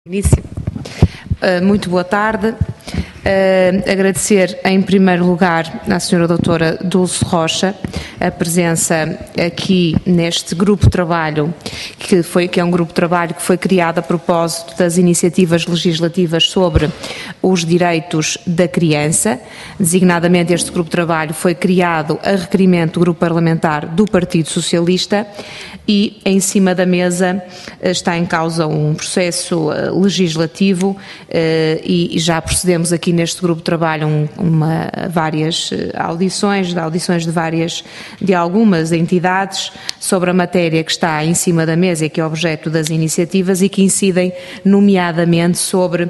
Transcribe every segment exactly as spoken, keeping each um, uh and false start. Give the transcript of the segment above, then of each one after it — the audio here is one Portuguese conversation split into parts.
Início. Uh, muito boa tarde. Uh, agradecer em primeiro lugar à senhora doutora Dulce Rocha a presença aqui neste grupo de trabalho, que, foi, que é um grupo de trabalho que foi criado a propósito das iniciativas legislativas sobre os direitos da criança. Designadamente, este grupo de trabalho foi criado a requerimento do grupo parlamentar do Partido Socialista e em cima da mesa está em causa um processo legislativo e já procedemos aqui neste grupo de trabalho um, uma, várias audições, de audições de várias, de algumas entidades sobre a matéria que está em cima da mesa e que é objeto das iniciativas e que incidem nomeadamente sobre uh,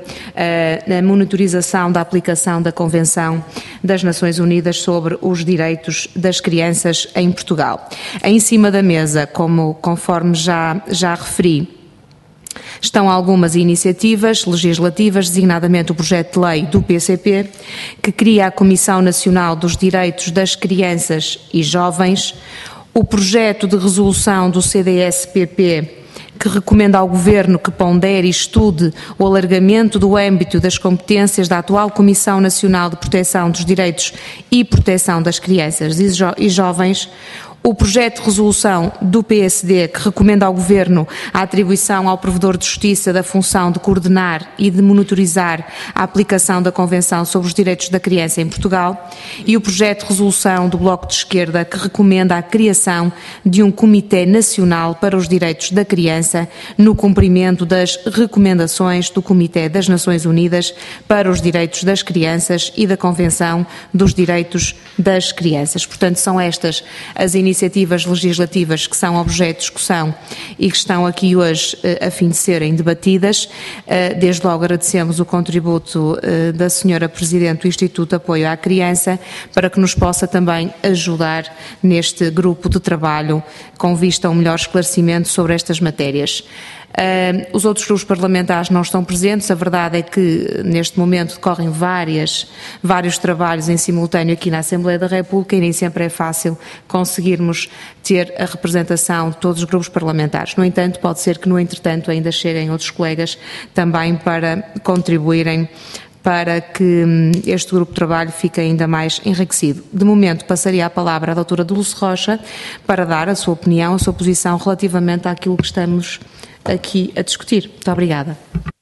a monitorização da aplicação da Convenção das Nações Unidas sobre os direitos das crianças em Portugal. Em cima da mesa, como, conforme já, já referi, estão algumas iniciativas legislativas, designadamente o projeto de lei do P C P, que cria a Comissão Nacional dos Direitos das Crianças e Jovens, o projeto de resolução do C D S P P, que recomenda ao Governo que pondere e estude o alargamento do âmbito das competências da atual Comissão Nacional de Proteção dos Direitos e Proteção das Crianças e, jo- e Jovens, o projeto de resolução do P S D que recomenda ao Governo a atribuição ao Provedor de Justiça da função de coordenar e de monitorizar a aplicação da Convenção sobre os Direitos da Criança em Portugal e o projeto de resolução do Bloco de Esquerda que recomenda a criação de um Comitê Nacional para os Direitos da Criança no cumprimento das recomendações do Comitê das Nações Unidas para os Direitos das Crianças e da Convenção dos Direitos das Crianças. Portanto, são estas as iniciativas iniciativas legislativas que são objeto de discussão e que estão aqui hoje a fim de serem debatidas. Desde logo agradecemos o contributo da senhora Presidente do Instituto de Apoio à Criança para que nos possa também ajudar neste grupo de trabalho com vista a um melhor esclarecimento sobre estas matérias. Uh, os outros grupos parlamentares não estão presentes, a verdade é que neste momento decorrem várias, vários trabalhos em simultâneo aqui na Assembleia da República e nem sempre é fácil conseguirmos ter a representação de todos os grupos parlamentares. No entanto, pode ser que no entretanto ainda cheguem outros colegas também para contribuírem para que este grupo de trabalho fique ainda mais enriquecido. De momento, passaria a palavra à doutora Dulce Rocha para dar a sua opinião, a sua posição relativamente àquilo que estamos aqui a discutir. Muito obrigada.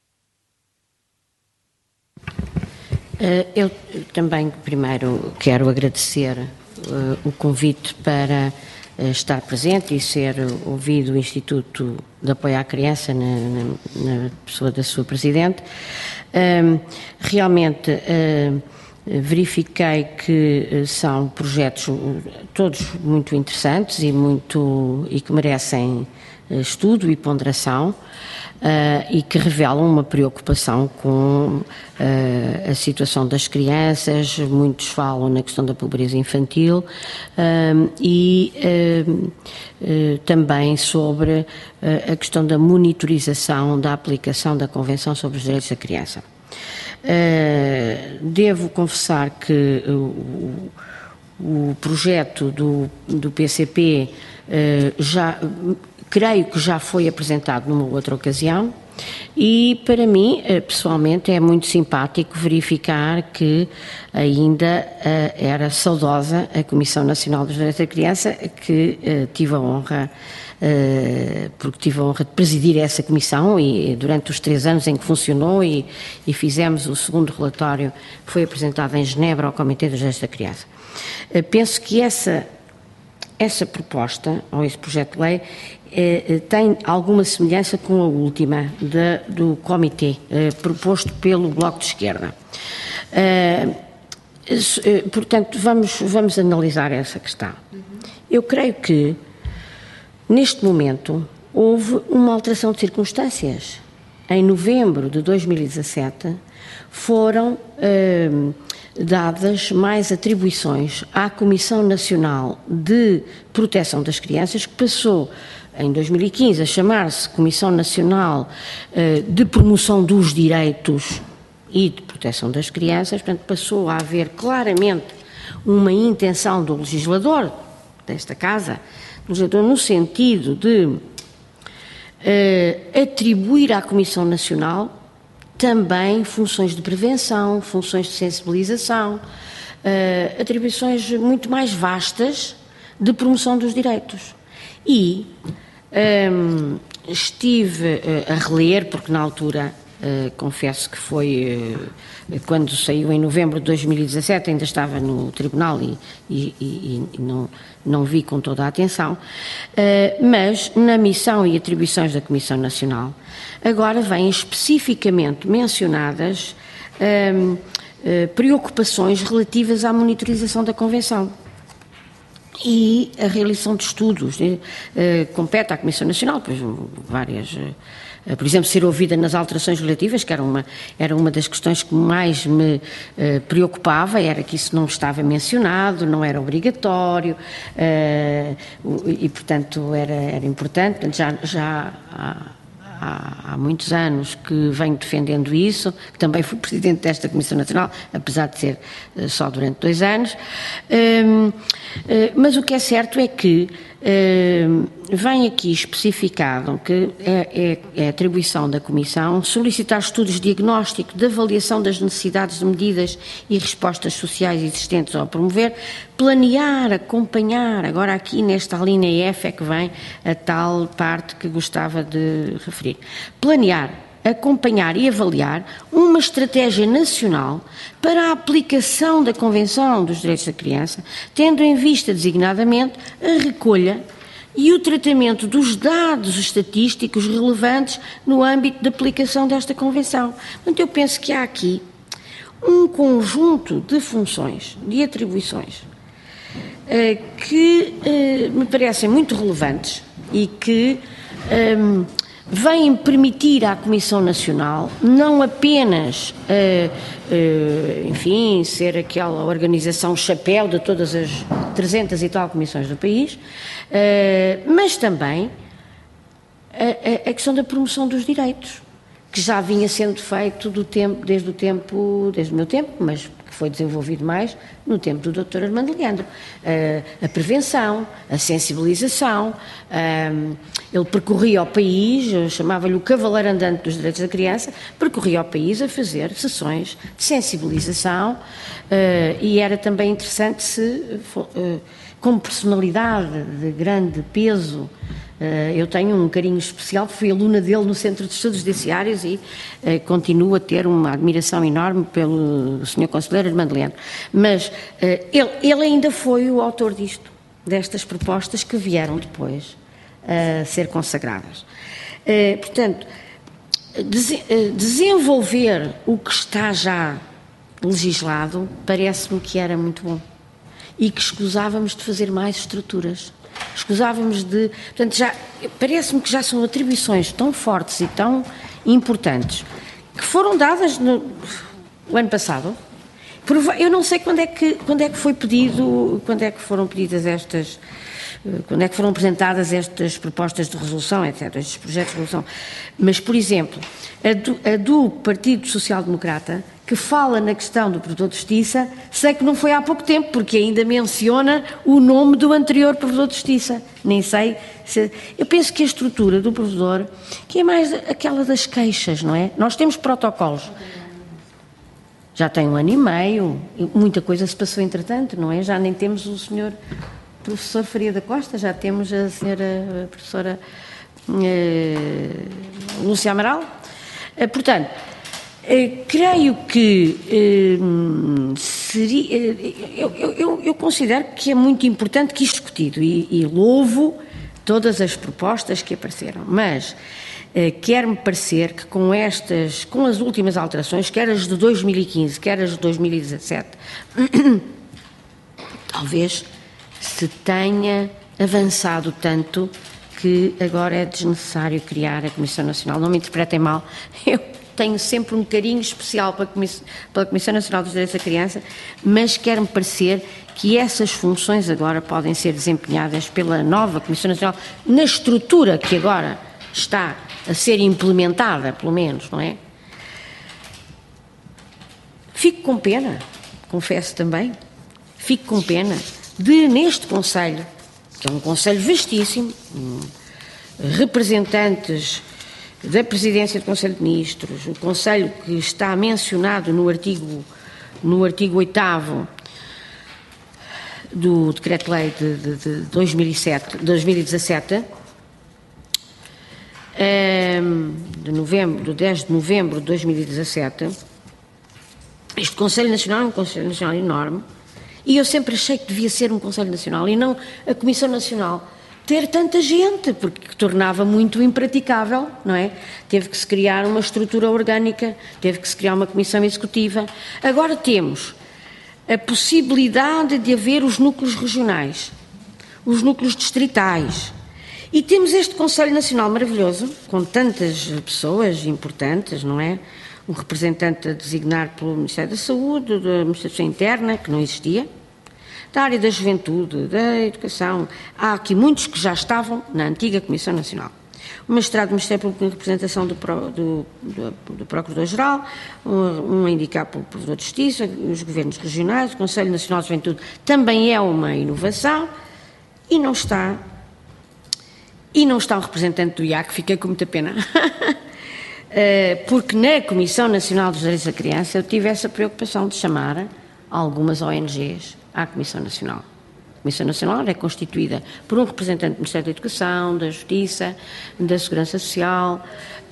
Eu também, primeiro, quero agradecer uh, o convite para uh, estar presente e ser ouvido o Instituto de Apoio à Criança na, na, na pessoa da sua Presidente. Uh, realmente, uh, verifiquei que uh, são projetos uh, todos muito interessantes e, muito, e que merecem estudo e ponderação uh, e que revelam uma preocupação com uh, a situação das crianças. Muitos falam na questão da pobreza infantil uh, e uh, uh, também sobre uh, a questão da monitorização da aplicação da Convenção sobre os Direitos da Criança. Uh, devo confessar que uh, o projeto do, do P C P uh, já... creio que já foi apresentado numa outra ocasião e, para mim, pessoalmente, é muito simpático verificar que ainda uh, era saudosa a Comissão Nacional dos Direitos da Criança, que uh, tive a honra, uh, porque tive a honra de presidir essa comissão e durante os três anos em que funcionou e, e fizemos o segundo relatório que foi apresentado em Genebra ao Comitê dos Direitos da Criança. Uh, penso que essa, essa proposta, ou esse projeto de lei, Eh, tem alguma semelhança com a última de, do comitê eh, proposto pelo Bloco de Esquerda. Eh, eh, portanto, vamos, vamos analisar essa questão. Eu creio que, neste momento, houve uma alteração de circunstâncias. Em novembro de dois mil e dezassete, foram eh, dadas mais atribuições à Comissão Nacional de Proteção das Crianças, que passou em dois mil e quinze a chamar-se Comissão Nacional uh, de Promoção dos Direitos e de Proteção das Crianças. Portanto, passou a haver claramente uma intenção do legislador desta Casa, do legislador no sentido de uh, atribuir à Comissão Nacional também funções de prevenção, funções de sensibilização, uh, atribuições muito mais vastas de promoção dos direitos. E um, estive uh, a reler, porque na altura, uh, confesso que foi, uh, quando saiu em novembro de dois mil e dezassete, ainda estava no tribunal e, e, e, e não, não vi com toda a atenção, uh, mas na missão e atribuições da Comissão Nacional, agora vêm especificamente mencionadas um, uh, preocupações relativas à monitorização da Convenção e a realização de estudos. Uh, compete à Comissão Nacional, pois várias, uh, por exemplo, ser ouvida nas alterações relativas, que era uma, era uma das questões que mais me uh, preocupava, era que isso não estava mencionado, não era obrigatório, uh, e, portanto, era, era importante. Portanto, já, já há, Há, há muitos anos que venho defendendo isso, que também fui presidente desta Comissão Nacional, apesar de ser uh, só durante dois anos, um, uh, mas o que é certo é que uh, vem aqui especificado que é, é, é atribuição da Comissão solicitar estudos de diagnóstico, de avaliação das necessidades de medidas e respostas sociais existentes ao promover, planear, acompanhar, agora aqui nesta linha F é que vem a tal parte que gostava de referir, planear, acompanhar e avaliar uma estratégia nacional para a aplicação da Convenção dos Direitos da Criança, tendo em vista designadamente a recolha e o tratamento dos dados estatísticos relevantes no âmbito da aplicação desta Convenção. Portanto, eu penso que há aqui um conjunto de funções, de atribuições, que me parecem muito relevantes e que um, vêm permitir à Comissão Nacional não apenas, uh, uh, enfim, ser aquela organização chapéu de todas as trezentas e tal comissões do país, uh, mas também a, a, a questão da promoção dos direitos, que já vinha sendo feito do tempo, desde o tempo, desde o meu tempo, mas que foi desenvolvido mais no tempo do doutor Armando Leandro. Uh, a prevenção, a sensibilização, uh, ele percorria o país, eu chamava-lhe o cavaleiro andante dos direitos da criança, percorria o país a fazer sessões de sensibilização, uh, e era também interessante se, uh, como personalidade de grande peso, Uh, eu tenho um carinho especial, fui aluna dele no Centro de Estudos Judiciários e uh, continuo a ter uma admiração enorme pelo senhor Conselheiro Armando Leandro. Mas uh, ele, ele ainda foi o autor disto, destas propostas que vieram depois a uh, ser consagradas. Uh, portanto, des uh, desenvolver o que está já legislado parece-me que era muito bom e que escusávamos de fazer mais estruturas. Escusávamos de... Portanto, já parece-me que já são atribuições tão fortes e tão importantes que foram dadas no, no ano passado. Eu não sei quando é que, quando é que foi pedido, quando é que foram pedidas estas... Quando é que foram apresentadas estas propostas de resolução, etcétera, estes projetos de resolução. Mas, por exemplo, a do, a do Partido Social Democrata, que fala na questão do Provedor de Justiça, sei que não foi há pouco tempo, porque ainda menciona o nome do anterior Provedor de Justiça. Nem sei se... Eu penso que a estrutura do Provedor, que é mais aquela das queixas, não é? Nós temos protocolos. Já tem um ano e meio, muita coisa se passou entretanto, não é? Já nem temos o senhor professor Faria da Costa, já temos a senhora a professora eh, Lúcia Amaral. Eh, portanto, eh, creio que eh, seria, eh, eu, eu, eu considero que é muito importante que isto discutido e, e louvo todas as propostas que apareceram, mas eh, quer-me parecer que com estas, com as últimas alterações, quer as de dois mil e quinze, quer as de dois mil e dezassete, talvez se tenha avançado tanto que agora é desnecessário criar a Comissão Nacional. Não me interpretem mal, eu tenho sempre um carinho especial pela Comissão, pela Comissão Nacional dos Direitos da Criança, mas quer-me parecer que essas funções agora podem ser desempenhadas pela nova Comissão Nacional, na estrutura que agora está a ser implementada, pelo menos, não é? Fico com pena, confesso também, fico com pena de, neste Conselho, que é um Conselho vastíssimo, representantes da Presidência do Conselho de Ministros, o Conselho que está mencionado no artigo, no artigo oitavo do Decreto-Lei de, de, de dois mil e sete, dois mil e dezassete, de, novembro, de dez de novembro de dois mil e dezassete, este Conselho Nacional é um Conselho Nacional enorme, e eu sempre achei que devia ser um Conselho Nacional e não a Comissão Nacional ter tanta gente, porque tornava muito impraticável, não é? Teve que se criar uma estrutura orgânica, teve que se criar uma comissão executiva. Agora temos a possibilidade de haver os núcleos regionais, os núcleos distritais, e temos este Conselho Nacional maravilhoso, com tantas pessoas importantes, não é? Um representante a designar pelo Ministério da Saúde, da Administração Interna, que não existia, da área da juventude, da educação. Há aqui muitos que já estavam na antiga Comissão Nacional. O magistrado do Ministério Público em representação do, do, do, do Procurador-Geral, um, um a indicar pelo Provedor de Justiça, os governos regionais, o Conselho Nacional de Juventude também é uma inovação, e não está, e não está um representante do I A C, fiquei com muita pena, porque na Comissão Nacional dos Direitos da Criança eu tive essa preocupação de chamar algumas O N Gs à Comissão Nacional. A Comissão Nacional é constituída por um representante do Ministério da Educação, da Justiça, da Segurança Social,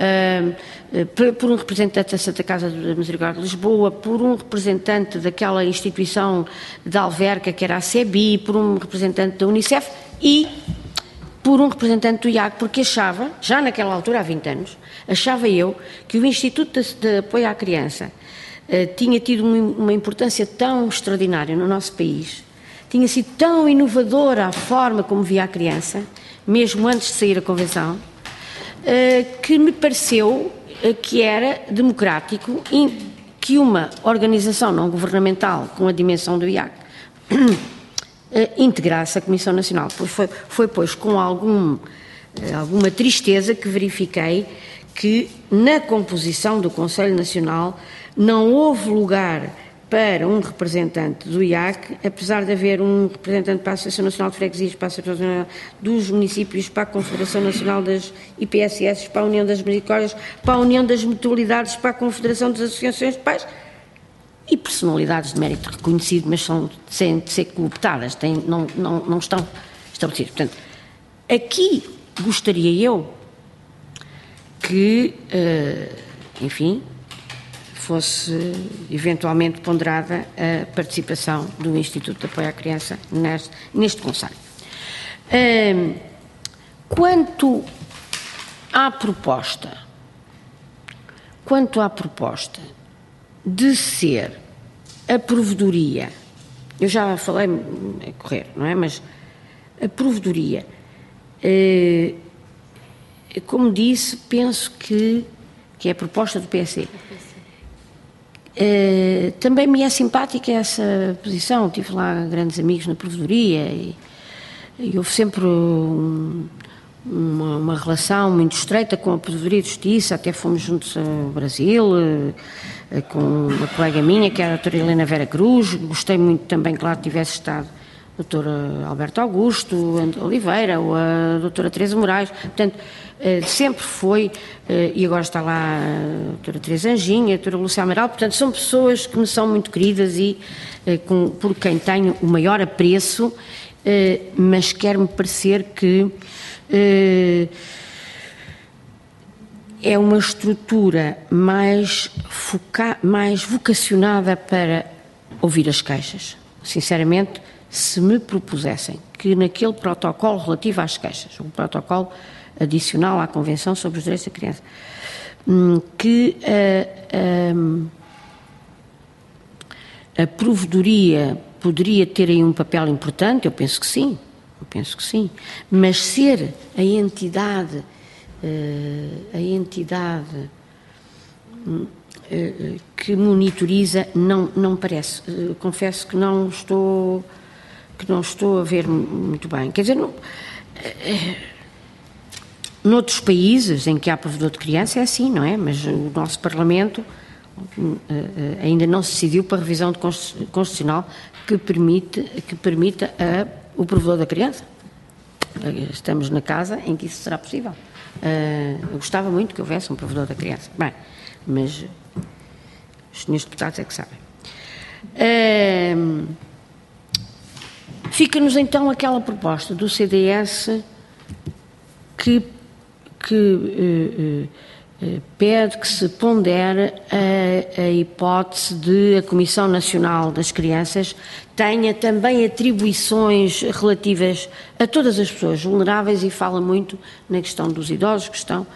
por um representante da Santa Casa da Misericórdia de Lisboa, por um representante daquela instituição da Alverca que era a SEBI, por um representante da Unicef e por um representante do I A C, porque achava, já naquela altura, há vinte anos, achava eu que o Instituto de, de Apoio à Criança uh, tinha tido uma, uma importância tão extraordinária no nosso país, tinha sido tão inovadora a forma como via a criança, mesmo antes de sair a Convenção, uh, que me pareceu uh, que era democrático e que uma organização não governamental com a dimensão do I A C integrasse a Comissão Nacional. Foi, foi pois, com algum, alguma tristeza que verifiquei que na composição do Conselho Nacional não houve lugar para um representante do I A C, apesar de haver um representante para a Associação Nacional de Freguesias, para a Associação Nacional dos Municípios, para a Confederação Nacional das I P S S, para a União das Misericórdias, para a União das Mutualidades, para a Confederação das Associações de Pais, e personalidades de mérito reconhecido, mas são sem de ser cooptadas, têm, não, não, não estão estabelecidas. Portanto, aqui gostaria eu que, uh, enfim, fosse eventualmente ponderada a participação do Instituto de Apoio à Criança neste, neste Conselho. Uh, quanto à proposta, quanto à proposta de ser a provedoria, eu já falei a correr, não é? Mas a provedoria, eh, como disse, penso que, que é a proposta do P S C. Eh, também me é simpática essa posição, tive lá grandes amigos na provedoria e, e houve sempre um, uma, uma relação muito estreita com a Provedoria de Justiça, até fomos juntos ao Brasil, com uma colega minha, que era a doutora Helena Vera Cruz. Gostei muito também, claro, que tivesse estado a doutora Alberto Augusto Oliveira ou a doutora Teresa Moraes. Portanto, sempre foi, e agora está lá a doutora Teresa Anjinha, a doutora Lúcia Amaral. Portanto, são pessoas que me são muito queridas e com, por quem tenho o maior apreço, mas quer-me parecer que é uma estrutura mais, foca, mais vocacionada para ouvir as queixas. Sinceramente, se me propusessem que naquele protocolo relativo às queixas, um protocolo adicional à Convenção sobre os Direitos da Criança, que a, a, a provedoria poderia ter aí um papel importante, eu penso que sim, eu penso que sim, mas ser a entidade a entidade que monitoriza não, não parece. Confesso que não estou que não estou a ver muito bem. Quer dizer, não, noutros países em que há provedor de criança é assim, não é? Mas o nosso Parlamento ainda não se decidiu para a revisão de constitucional que permite que permita a, o provedor da criança. Estamos na casa em que isso será possível. Uh, eu gostava muito que houvesse um provedor da criança. Bem, mas os senhores deputados é que sabem. Uh, Fica-nos então aquela proposta do C D S que, que uh, uh, pede que se pondere a, a hipótese de a Comissão Nacional das Crianças tenha também atribuições relativas a todas as pessoas vulneráveis, e fala muito na questão dos idosos, que estão, uh,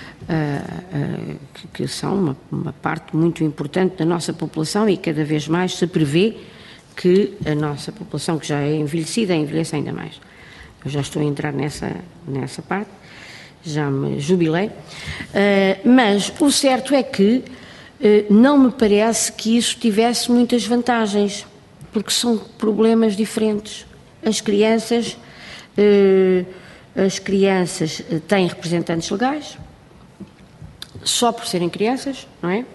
uh, que, que são uma, uma parte muito importante da nossa população, e cada vez mais se prevê que a nossa população, que já é envelhecida, envelhece ainda mais. Eu já estou a entrar nessa, nessa parte, já me jubilei, uh, mas o certo é que uh, não me parece que isso tivesse muitas vantagens, porque são problemas diferentes. As crianças, uh, as crianças têm representantes legais, só por serem crianças, não é?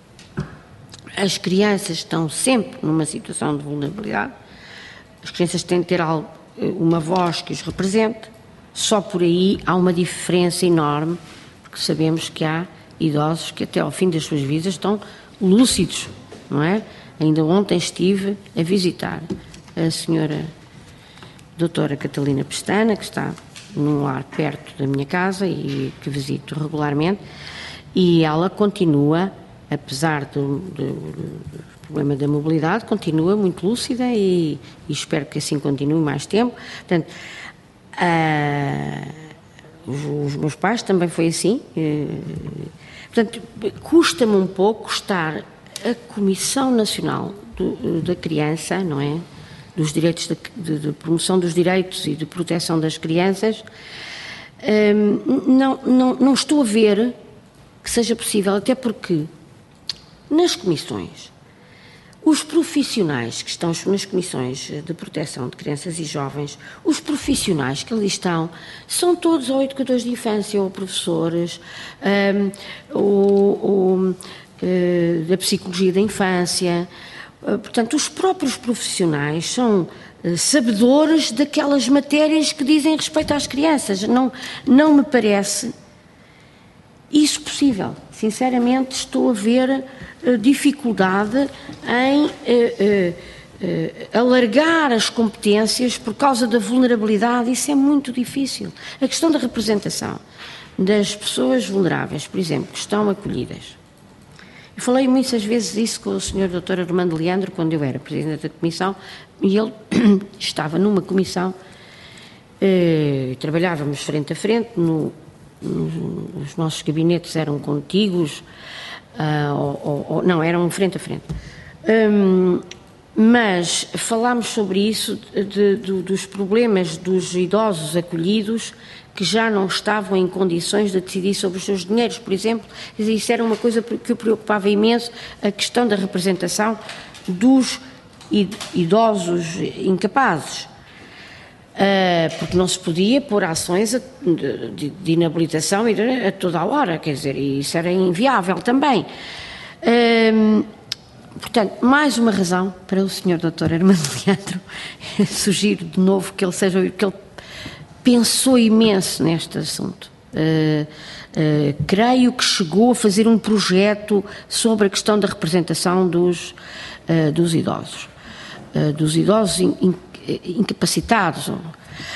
As crianças estão sempre numa situação de vulnerabilidade, as crianças têm de ter algo, uma voz que os represente, só por aí há uma diferença enorme, porque sabemos que há idosos que até ao fim das suas vidas estão lúcidos, não é? Ainda ontem estive a visitar a senhora doutora Catalina Pestana, que está num lar perto da minha casa e que visito regularmente, e ela continua, apesar do, do, do problema da mobilidade, continua muito lúcida e, e espero que assim continue mais tempo. Portanto, ah, os, os meus pais também foi assim. Eh, portanto, custa-me um pouco estar a Comissão Nacional do, da Criança, não é? Dos direitos de, de, de promoção dos direitos e de proteção das crianças. Eh, não, não, não estou a ver que seja possível, até porque nas comissões, os profissionais que estão nas comissões de proteção de crianças e jovens, os profissionais que ali estão, são todos ou educadores de infância, ou professores, um, ou, ou uh, da psicologia da infância. Uh, portanto, os próprios profissionais são uh, sabedores daquelas matérias que dizem respeito às crianças. Não, não me parece isso possível. Sinceramente, estou a ver uh, dificuldade em uh, uh, uh, alargar as competências por causa da vulnerabilidade. Isso é muito difícil. A questão da representação das pessoas vulneráveis, por exemplo, que estão acolhidas. Eu falei muitas vezes isso com o senhor doutor Armando Leandro, quando eu era presidente da comissão, e ele estava numa comissão, uh, trabalhávamos frente a frente, no os nossos gabinetes eram contíguos, uh, ou, ou, ou, não, eram frente a frente. Um, mas falámos sobre isso, de, de, dos problemas dos idosos acolhidos que já não estavam em condições de decidir sobre os seus dinheiros, por exemplo. Isso era uma coisa que o preocupava imenso, a questão da representação dos idosos incapazes. Uh, porque não se podia pôr ações a, de, de inabilitação a toda a hora, quer dizer, e isso era inviável também. Uh, portanto, mais uma razão para o senhor doutor Armando Leandro, sugiro de novo que ele seja, que ele pensou imenso neste assunto. Uh, uh, creio que chegou a fazer um projeto sobre a questão da representação dos, uh, dos idosos, uh, dos idosos in, in, incapacitados, uh,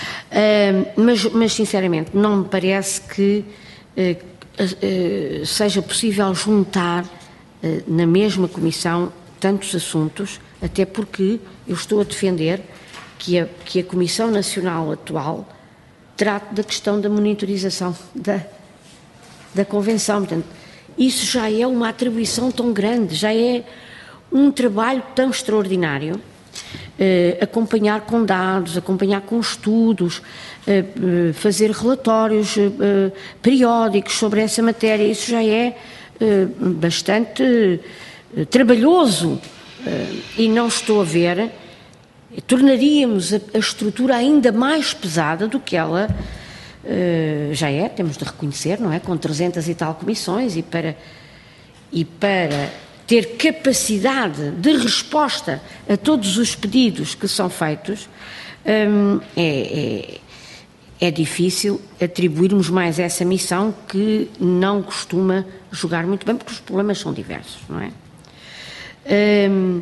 mas, mas sinceramente não me parece que uh, uh, seja possível juntar uh, na mesma comissão tantos assuntos, até porque eu estou a defender que a, que a Comissão Nacional atual trate da questão da monitorização da, da Convenção. Portanto, isso já é uma atribuição tão grande, já é um trabalho tão extraordinário. Uh, acompanhar com dados, acompanhar com estudos, uh, uh, fazer relatórios uh, periódicos sobre essa matéria, isso já é uh, bastante uh, trabalhoso uh, e não estou a ver, tornaríamos a, a estrutura ainda mais pesada do que ela uh, já é, temos de reconhecer, não é? Com trezentas e tal comissões e para... E para ter capacidade de resposta a todos os pedidos que são feitos, hum, é, é, é difícil atribuirmos mais essa missão que não costuma jogar muito bem, porque os problemas são diversos, não é? Hum,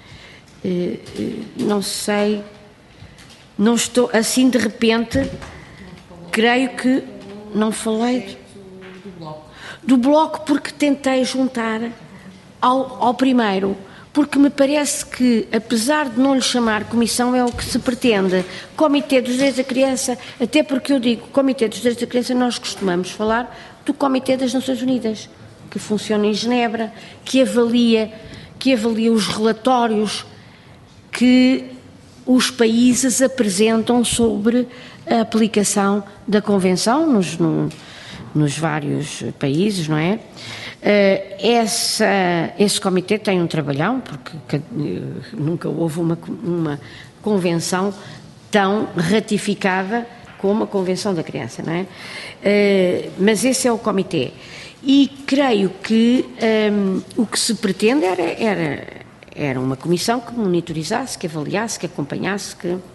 não sei, não estou, assim de repente, creio que não falei do bloco porque tentei juntar ao, ao primeiro, porque me parece que, apesar de não lhe chamar comissão, é o que se pretende. Comitê dos Direitos da Criança, até porque eu digo Comitê dos Direitos da Criança, nós costumamos falar do Comitê das Nações Unidas, que funciona em Genebra, que avalia, que avalia os relatórios que os países apresentam sobre a aplicação da Convenção nos, no, nos vários países, não é? Uh, essa, esse comitê tem um trabalhão, porque que, uh, nunca houve uma, uma convenção tão ratificada como a Convenção da Criança, não é? Uh, mas esse é o comitê. E creio que um, o que se pretende era, era, era uma comissão que monitorizasse, que avaliasse, que acompanhasse, que, uh,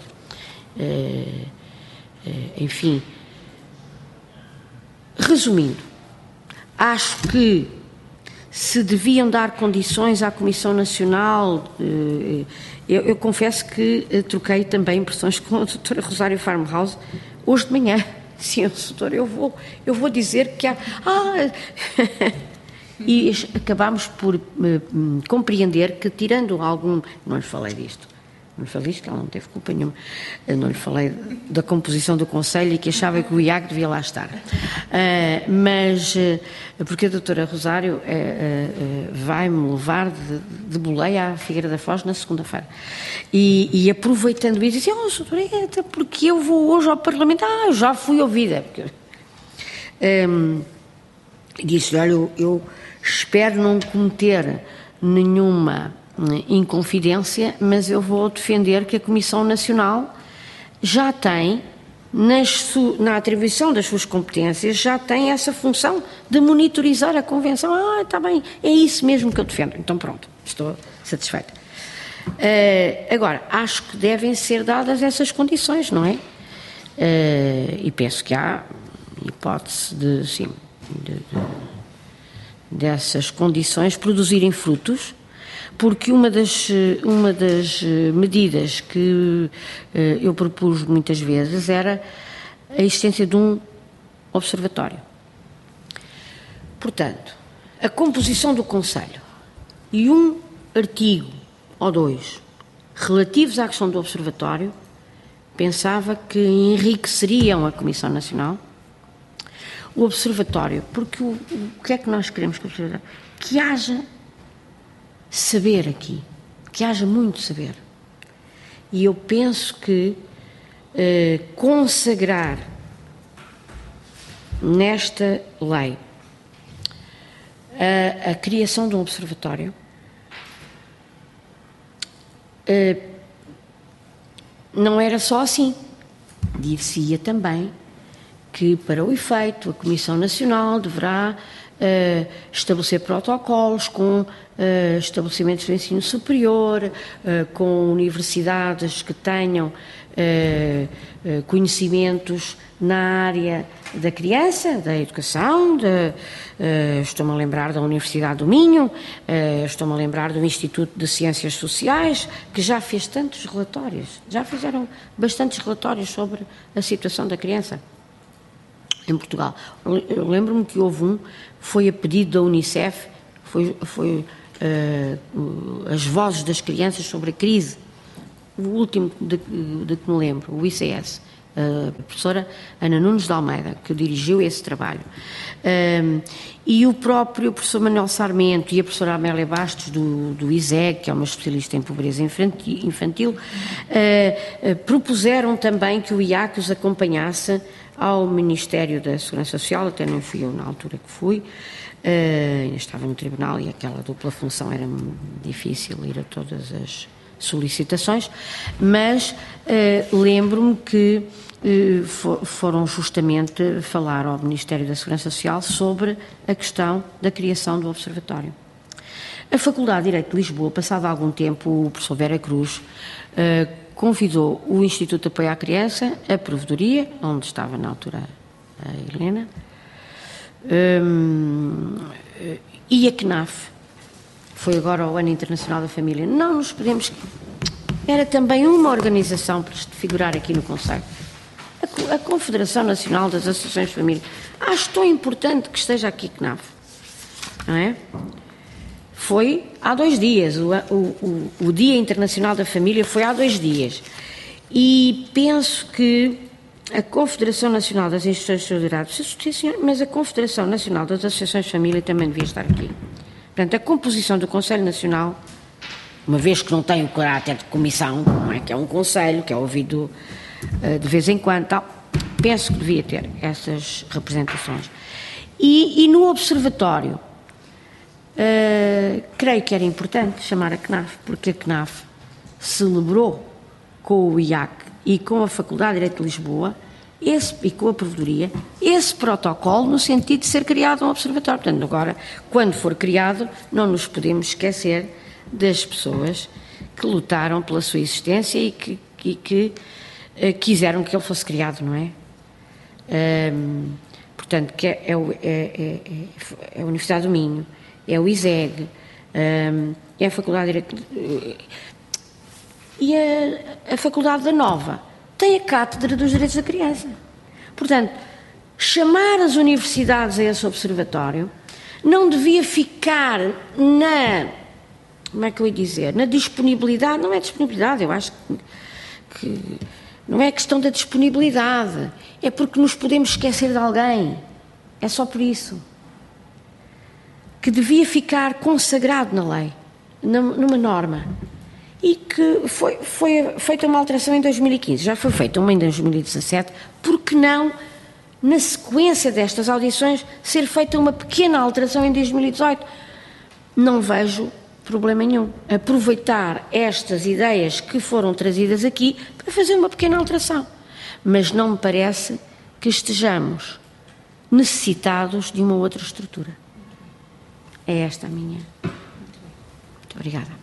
uh, enfim, resumindo, acho que se deviam dar condições à Comissão Nacional, eu, eu confesso que troquei também impressões com a doutora Rosário Farmhouse hoje de manhã. Sim, doutora, eu vou, eu vou dizer que há... Ah, e acabámos por uh, compreender que, tirando algum... Não lhe falei disto. Não lhe falei disto, que ela não teve culpa nenhuma. Eu não lhe falei da composição do Conselho e que achava que o I A C devia lá estar. Uh, mas, uh, porque a doutora Rosário uh, uh, vai-me levar de, de boleia à Figueira da Foz na segunda-feira. E, e aproveitando isso, disse, oh, doutora, até porque eu vou hoje ao Parlamento. Ah, eu já fui ouvida. Porque, um, disse, olha, eu, eu espero não cometer nenhuma inconfidência, mas eu vou defender que a Comissão Nacional já tem, nas, na atribuição das suas competências, já tem essa função de monitorizar a Convenção. Ah, está bem, é isso mesmo que eu defendo. Então pronto, estou satisfeita. Uh, agora, acho que devem ser dadas essas condições, não é? Uh, e penso que há hipótese de, sim, de, de, dessas condições produzirem frutos, porque uma das, uma das medidas que uh, eu propus muitas vezes era a existência de um observatório. Portanto, a composição do Conselho e um artigo ou dois relativos à questão do observatório, pensava que enriqueceriam a Comissão Nacional. O observatório, porque o, o que é que nós queremos com o observatório? Que haja saber aqui, que haja muito saber. E eu penso que eh, consagrar nesta lei a, a criação de um observatório eh, não era só assim. Dir-se-ia também que, para o efeito, a Comissão Nacional deverá Uh, estabelecer protocolos com uh, estabelecimentos de ensino superior, uh, com universidades que tenham uh, uh, conhecimentos na área da criança, da educação, de, uh, estou-me a lembrar da Universidade do Minho, uh, estou-me a lembrar do Instituto de Ciências Sociais, que já fez tantos relatórios, já fizeram bastantes relatórios sobre a situação da criança em Portugal. Eu lembro-me que houve um, foi a pedido da Unicef, foi, foi uh, as vozes das crianças sobre a crise, o último de, de que me lembro, o I C S, a professora Ana Nunes de Almeida, que dirigiu esse trabalho. Um, e o próprio professor Manuel Sarmento e a professora Amélia Bastos, do, do I S E G, que é uma especialista em pobreza infantil, infantil uh, uh, propuseram também que o I A C os acompanhasse ao Ministério da Segurança Social, até não fui eu na altura que fui, uh, ainda estava no tribunal e aquela dupla função era difícil ir a todas as solicitações, mas uh, lembro-me que uh, for, foram justamente falar ao Ministério da Segurança Social sobre a questão da criação do Observatório. A Faculdade de Direito de Lisboa, passado algum tempo, o professor Vera Cruz uh, convidou o Instituto de Apoio à Criança, a Provedoria, onde estava na altura a Helena, um, e a C N A F. Foi agora o Ano Internacional da Família. Não nos podemos... Era também uma organização para figurar aqui no Conselho. A, a Confederação Nacional das Associações de Família. Acho tão importante que esteja aqui a C N A F. Não é? Foi há dois dias. O, o, o, o Dia Internacional da Família foi há dois dias. E penso que a Confederação Nacional das Instituições de Solidariedade, mas a Confederação Nacional das Associações de Família também devia estar aqui. Portanto, a composição do Conselho Nacional, uma vez que não tem o caráter de comissão, não é? Que é um conselho, que é ouvido uh, de vez em quando, tal, penso que devia ter essas representações. E, e no Observatório, uh, creio que era importante chamar a C N A F, porque a C N A F celebrou com o I A C e com a Faculdade de Direito de Lisboa esse, e com a Provedoria, esse protocolo no sentido de ser criado um observatório. Portanto, agora, quando for criado, não nos podemos esquecer das pessoas que lutaram pela sua existência e que, e que uh, quiseram que ele fosse criado, não é? Um, portanto, que é, é, é, é a Universidade do Minho, é o I S E G, um, é a Faculdade de Direito... Uh, e a, a Faculdade da Nova tem a Cátedra dos Direitos da Criança. Portanto, chamar as universidades a esse observatório não devia ficar na, como é que eu ia dizer, na disponibilidade, não é disponibilidade, eu acho que, que não é questão da disponibilidade, é porque nos podemos esquecer de alguém, é só por isso. Que devia ficar consagrado na lei, numa norma. E que foi, foi feita uma alteração em dois mil e quinze, já foi feita uma em dois mil e dezassete, por que não, na sequência destas audições, ser feita uma pequena alteração em dois mil e dezoito? Não vejo problema nenhum. Aproveitar estas ideias que foram trazidas aqui para fazer uma pequena alteração. Mas não me parece que estejamos necessitados de uma outra estrutura. É esta a minha. Muito obrigada.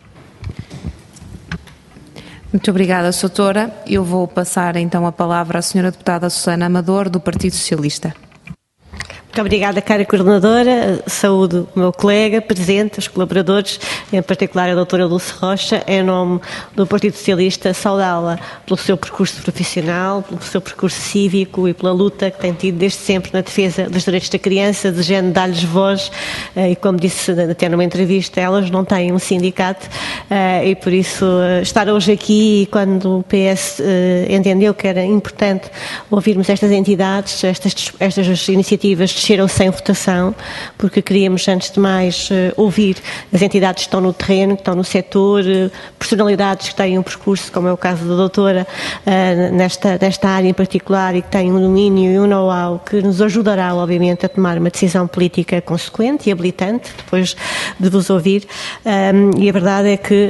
Muito obrigada, doutora. Eu vou passar então a palavra à senhora deputada Susana Amador, do Partido Socialista. Muito obrigada, cara coordenadora. Saúdo o meu colega presente, os colaboradores, em particular a doutora Dulce Rocha, em nome do Partido Socialista, saudá-la pelo seu percurso profissional, pelo seu percurso cívico e pela luta que tem tido desde sempre na defesa dos direitos da criança, desejando dar-lhes voz, e como disse até numa entrevista, elas não têm um sindicato, e por isso estar hoje aqui, quando o P S entendeu que era importante ouvirmos estas entidades, estas, estas iniciativas desceram sem votação, porque queríamos, antes de mais, ouvir as entidades que estão no terreno, que estão no setor, personalidades que têm um percurso, como é o caso da doutora, nesta, nesta área em particular, e que têm um domínio e um know-how que nos ajudará, obviamente, a tomar uma decisão política consequente e habilitante, depois de vos ouvir. E a verdade é que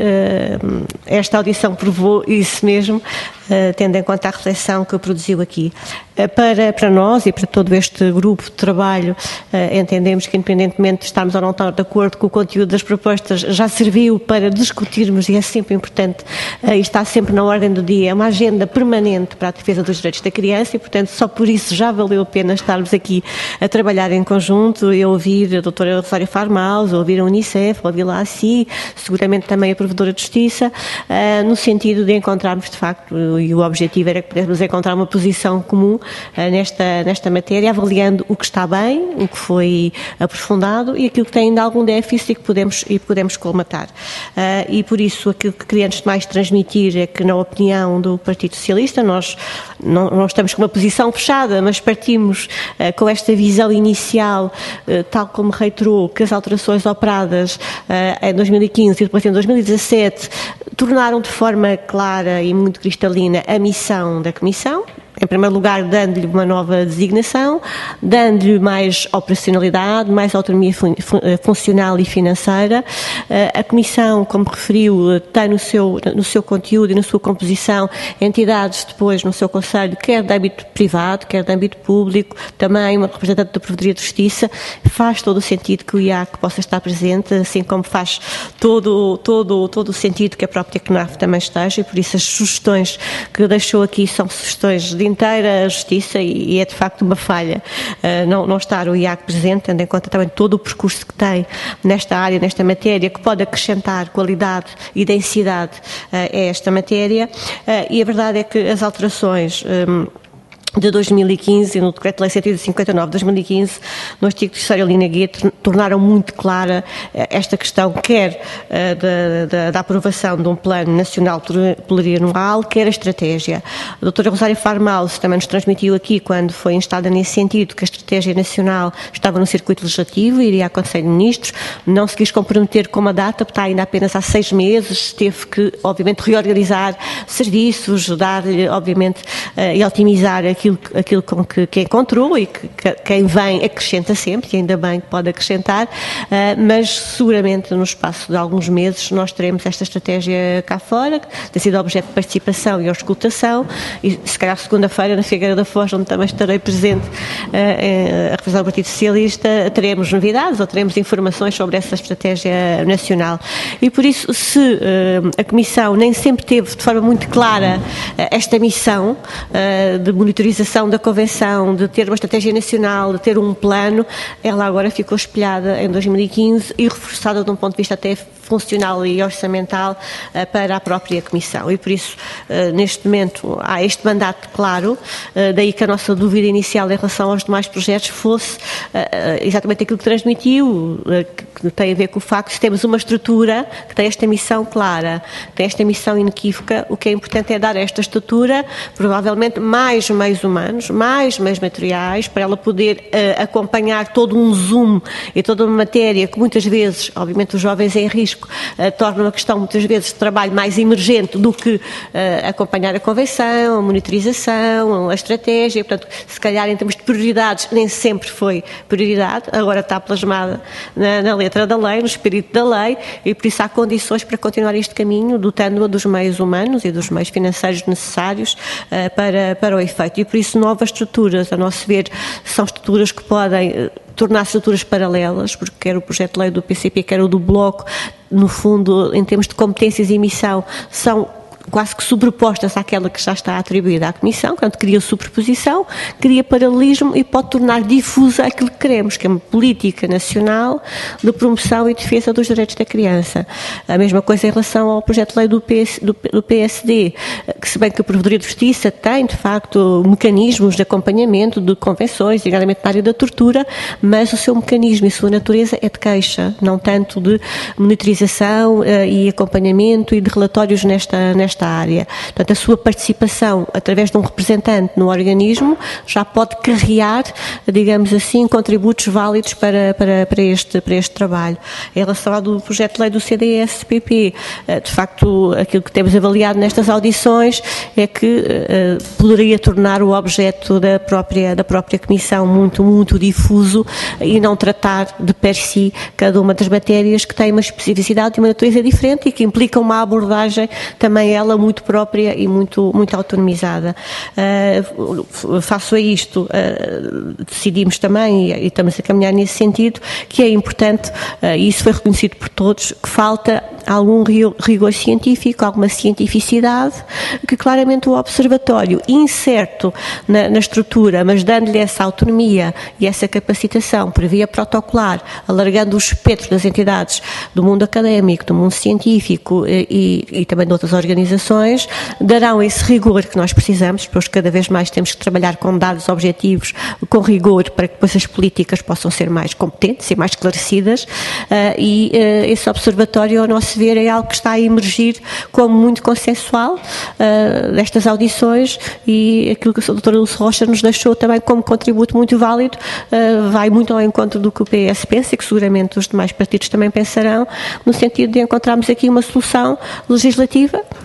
esta audição provou isso mesmo, tendo em conta a reflexão que produziu aqui. Para, para nós e para todo este grupo de trabalho, entendemos que, independentemente de estarmos ou não estar de acordo com o conteúdo das propostas, já serviu para discutirmos, e é sempre importante, e está sempre na ordem do dia, uma agenda permanente para a defesa dos direitos da criança, e, portanto, só por isso já valeu a pena estarmos aqui a trabalhar em conjunto, e ouvir a doutora Rosário Farmaus, ouvir a Unicef, ouvir a A C I, seguramente também a Provedora de Justiça, no sentido de encontrarmos, de facto, e o objetivo era que pudéssemos encontrar uma posição comum nesta, nesta matéria, avaliando o que está bem, o que foi aprofundado e aquilo que tem ainda algum déficit e que podemos, e podemos colmatar. Uh, e por isso aquilo que queria antes de mais transmitir é que, na opinião do Partido Socialista, nós não, não estamos com uma posição fechada, mas partimos uh, com esta visão inicial, uh, tal como reiterou, que as alterações operadas uh, em dois mil e quinze e depois em dois mil e dezassete tornaram de forma clara e muito cristalina a missão da Comissão, Em primeiro lugar, dando-lhe uma nova designação, dando-lhe mais operacionalidade, mais autonomia fun funcional e financeira. A Comissão, como referiu, tem no seu, no seu conteúdo e na sua composição entidades depois no seu Conselho, quer de âmbito privado, quer de âmbito público, também uma representante da Provedoria de Justiça. Faz todo o sentido que o I A C possa estar presente, assim como faz todo, todo, todo o sentido que a própria C N A F também esteja, e por isso as sugestões que deixou aqui são sugestões de inteira justiça e, e é de facto uma falha uh, não, não estar o I A C presente, tendo em conta também todo o percurso que tem nesta área, nesta matéria, que pode acrescentar qualidade e densidade uh, a esta matéria, uh, e a verdade é que as alterações um, de dois mil e quinze, no Decreto-Lei cento e cinquenta e nove de dois mil e quinze, no artigo terceiro, linha G, tornaram muito clara esta questão, quer uh, da, da, da aprovação de um Plano Nacional Plurianual, quer a estratégia. A doutora Rosário Farmaus também nos transmitiu aqui, quando foi instada nesse sentido, que a estratégia nacional estava no circuito legislativo, iria ao Conselho de Ministros, não se quis comprometer com uma data, porque está ainda apenas há seis meses, teve que, obviamente, reorganizar serviços, dar-lhe, obviamente, uh, e otimizar aqui Aquilo, aquilo com que, que encontrou e que, que quem vem acrescenta sempre, e ainda bem que pode acrescentar, uh, mas seguramente no espaço de alguns meses nós teremos esta estratégia cá fora, que tem sido objeto de participação e auscultação, e se calhar segunda-feira na Figueira da Foz, onde também estarei presente uh, a representar o Partido Socialista, teremos novidades ou teremos informações sobre essa estratégia nacional. E por isso, se uh, a Comissão nem sempre teve de forma muito clara uh, esta missão uh, de monitorização da Convenção, de ter uma estratégia nacional, de ter um plano, ela agora ficou espelhada em dois mil e quinze e reforçada de um ponto de vista até funcional e orçamental uh, para a própria Comissão. E por isso, uh, neste momento, há este mandato claro, uh, daí que a nossa dúvida inicial em relação aos demais projetos fosse uh, exatamente aquilo que transmitiu, uh, que tem a ver com o facto de termos uma estrutura que tem esta missão clara, tem esta missão inequívoca. O que é importante é dar a esta estrutura, provavelmente, mais meios humanos, mais meios materiais, para ela poder uh, acompanhar todo um zoom e toda uma matéria que muitas vezes, obviamente, os jovens em risco Uh, torna uma questão, muitas vezes, de trabalho mais emergente do que uh, acompanhar a convenção, a monitorização, a estratégia. E, portanto, se calhar, em termos de prioridades, nem sempre foi prioridade, agora está plasmada na, na letra da lei, no espírito da lei, e por isso há condições para continuar este caminho, dotando-a dos meios humanos e dos meios financeiros necessários uh, para, para o efeito. E por isso, novas estruturas, a nosso ver, são estruturas que podem uh, tornar estruturas paralelas, porque quer o projeto de lei do P C P, quer o do Bloco, no fundo, em termos de competências e missão, são quase que sobrepostas àquela que já está atribuída à Comissão, portanto, cria superposição, cria paralelismo e pode tornar difusa aquilo que queremos, que é uma política nacional de promoção e defesa dos direitos da criança. A mesma coisa em relação ao projeto de lei do, P S, do, do P S D, que se bem que a Provedoria de Justiça tem, de facto, mecanismos de acompanhamento de convenções, designadamente na área da tortura, mas o seu mecanismo e a sua natureza é de queixa, não tanto de monitorização uh, e acompanhamento e de relatórios nesta, nesta esta área. Portanto, a sua participação através de um representante no organismo já pode carregar, digamos assim, contributos válidos para, para, para, este, para este trabalho. Em relação ao do projeto de lei do C D S P P, de facto, aquilo que temos avaliado nestas audições é que uh, poderia tornar o objeto da própria, da própria Comissão muito, muito difuso e não tratar de per si cada uma das matérias que tem uma especificidade e uma natureza diferente e que implicam uma abordagem também ela muito própria e muito, muito autonomizada. Uh, faço a isto, uh, decidimos também, e, e estamos a caminhar nesse sentido, que é importante, uh, e isso foi reconhecido por todos, que falta algum rigor científico, alguma cientificidade, que claramente o Observatório, incerto na, na estrutura, mas dando-lhe essa autonomia e essa capacitação por via protocolar, alargando o espectro das entidades do mundo académico, do mundo científico e, e, e também de outras organizações, darão esse rigor que nós precisamos, pois cada vez mais temos que trabalhar com dados objetivos, com rigor, para que depois as políticas possam ser mais competentes e mais esclarecidas, uh, e uh, esse Observatório, ao nosso ver, é algo que está a emergir como muito consensual uh, destas audições, e aquilo que a doutora Dulce Rocha nos deixou também como contributo muito válido, uh, vai muito ao encontro do que o P S pensa e que seguramente os demais partidos também pensarão, no sentido de encontrarmos aqui uma solução legislativa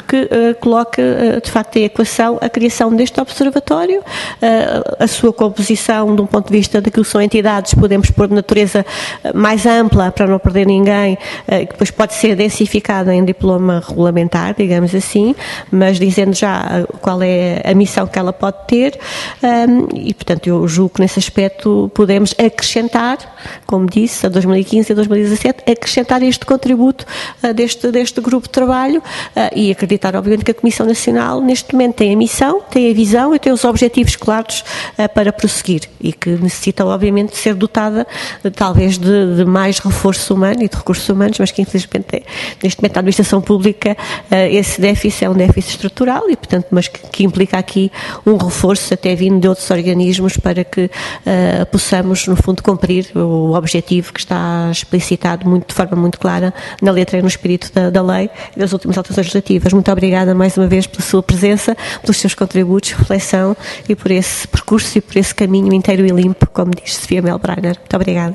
que uh, coloque, uh, de facto, em equação a criação deste observatório, uh, a sua composição, de um ponto de vista daquilo que são entidades, podemos pôr de natureza mais ampla, para não perder ninguém, uh, que depois pode ser densificada em diploma regulamentar, digamos assim, mas dizendo já qual é a missão que ela pode ter, um, e, portanto, eu julgo que nesse aspecto podemos acrescentar, como disse, a dois mil e quinze e a dois mil e dezassete, acrescentar este contributo uh, deste, deste grupo de trabalho uh, e acreditar, obviamente, que a Comissão Nacional, neste momento, tem a missão, tem a visão e tem os objetivos claros uh, para prosseguir e que necessita, obviamente, de ser dotada, uh, talvez, de, de mais reforço humano e de recursos humanos, mas que, infelizmente, é, neste momento, a administração pública, uh, esse déficit é um déficit estrutural e, portanto, mas que, que implica aqui um reforço até vindo de outros organismos para que uh, possamos, no fundo, cumprir o objetivo que está explicitado muito, de forma muito clara na letra e no espírito da, da lei e das últimas alterações legislativas. Muito obrigada mais uma vez pela sua presença, pelos seus contributos, reflexão e por esse percurso e por esse caminho inteiro e limpo, como diz Sofia Melbrenner. Muito obrigada.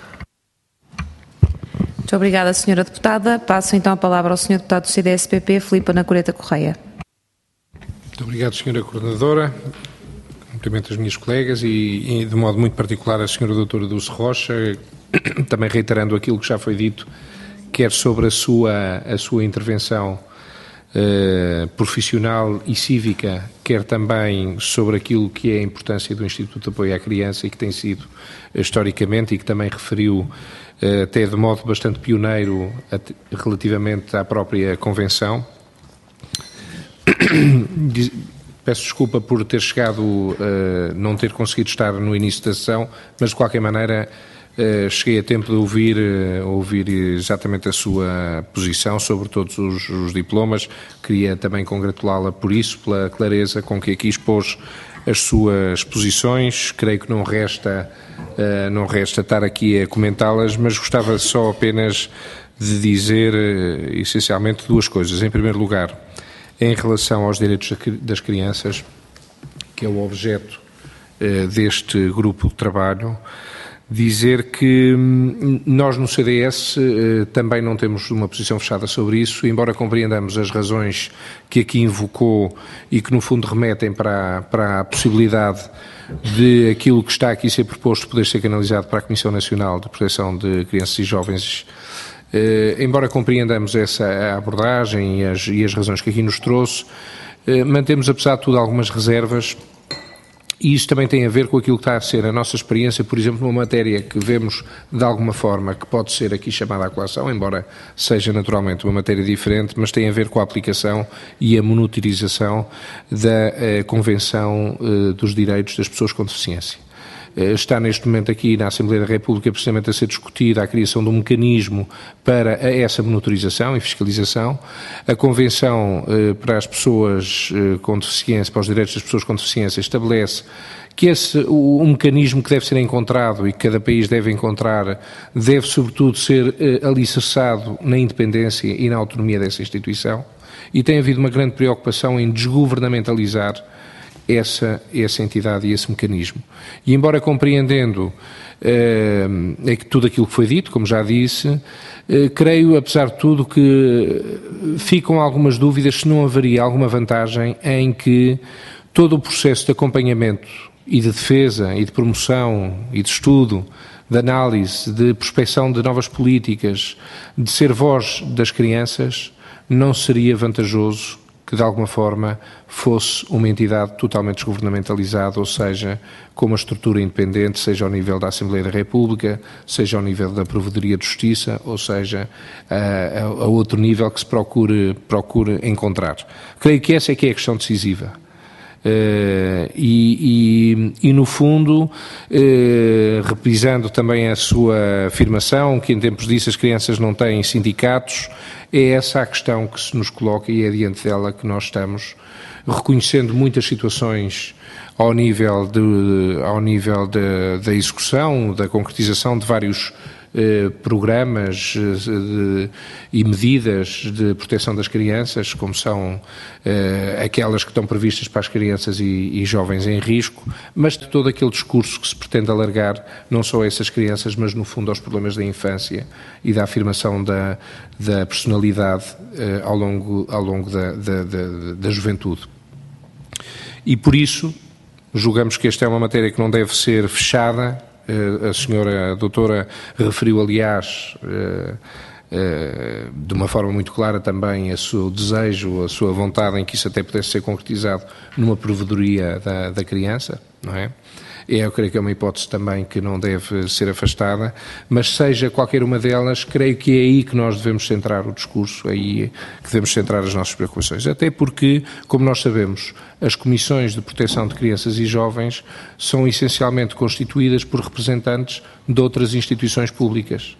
Muito obrigada, senhora Deputada. Passo então a palavra ao senhor Deputado do C D S P P, Filipe Anacoreta Correia. Muito obrigado, senhora Coordenadora. Cumprimento as minhas colegas e, e, de modo muito particular, a senhora Doutora Dulce Rocha, também reiterando aquilo que já foi dito, quer sobre a sua, a sua intervenção eh, profissional e cívica, quer também sobre aquilo que é a importância do Instituto de Apoio à Criança e que tem sido, historicamente, e que também referiu eh, até de modo bastante pioneiro at- relativamente à própria Convenção. Peço desculpa por ter chegado, uh, não ter conseguido estar no início da sessão, mas de qualquer maneira uh, cheguei a tempo de ouvir, uh, ouvir exatamente a sua posição sobre todos os, os diplomas. Queria também congratulá-la por isso, pela clareza com que aqui expôs as suas posições. Creio que não resta, uh, não resta estar aqui a comentá-las, mas gostava só apenas de dizer uh, essencialmente duas coisas. Em primeiro lugar, em relação aos direitos das crianças, que é o objeto eh, deste grupo de trabalho, dizer que hum, nós no C D S eh, também não temos uma posição fechada sobre isso, embora compreendamos as razões que aqui invocou e que no fundo remetem para, a, para a possibilidade de aquilo que está aqui a ser proposto poder ser canalizado para a Comissão Nacional de Proteção de Crianças e Jovens. Uh, embora compreendamos essa abordagem e as, e as razões que aqui nos trouxe, uh, mantemos, apesar de tudo, algumas reservas, e isso também tem a ver com aquilo que está a ser a nossa experiência, por exemplo, numa matéria que vemos de alguma forma que pode ser aqui chamada à colação, embora seja naturalmente uma matéria diferente, mas tem a ver com a aplicação e a monitorização da uh, Convenção uh, dos Direitos das Pessoas com Deficiência. Está neste momento aqui na Assembleia da República precisamente a ser discutida a criação de um mecanismo para essa monitorização e fiscalização. A Convenção eh, para as pessoas eh, com deficiência, para os direitos das pessoas com deficiência, estabelece que esse, o, o mecanismo que deve ser encontrado e que cada país deve encontrar deve sobretudo ser eh, alicerçado na independência e na autonomia dessa instituição, e tem havido uma grande preocupação em desgovernamentalizar Essa, essa entidade e esse mecanismo. E embora compreendendo eh, tudo aquilo que foi dito, como já disse, eh, creio, apesar de tudo, que ficam algumas dúvidas se não haveria alguma vantagem em que todo o processo de acompanhamento e de defesa e de promoção e de estudo, de análise, de prospecção de novas políticas, de ser voz das crianças, não seria vantajoso que de alguma forma fosse uma entidade totalmente desgovernamentalizada, ou seja, com uma estrutura independente, seja ao nível da Assembleia da República, seja ao nível da Provedoria de Justiça, ou seja, a, a outro nível que se procure, procure encontrar. Creio que essa é que é a questão decisiva. Uh, e, e, e, no fundo, uh, reprisando também a sua afirmação, que em tempos disso as crianças não têm sindicatos, é essa a questão que se nos coloca e é diante dela que nós estamos, reconhecendo muitas situações ao nível, de, ao nível de, da execução, da concretização de vários eh, programas de, e medidas de proteção das crianças, como são eh, aquelas que estão previstas para as crianças e, e jovens em risco, mas de todo aquele discurso que se pretende alargar não só a essas crianças, mas no fundo aos problemas da infância e da afirmação da, da personalidade eh, ao longo, ao longo da, da, da, da juventude. E por isso julgamos que esta é uma matéria que não deve ser fechada. A senhora doutora referiu, aliás, de uma forma muito clara também o seu desejo, a sua vontade em que isso até pudesse ser concretizado numa provedoria da, da criança, não é? Eu creio que é uma hipótese também que não deve ser afastada, mas seja qualquer uma delas, creio que é aí que nós devemos centrar o discurso, aí que devemos centrar as nossas preocupações. Até porque, como nós sabemos, as comissões de proteção de crianças e jovens são essencialmente constituídas por representantes de outras instituições públicas.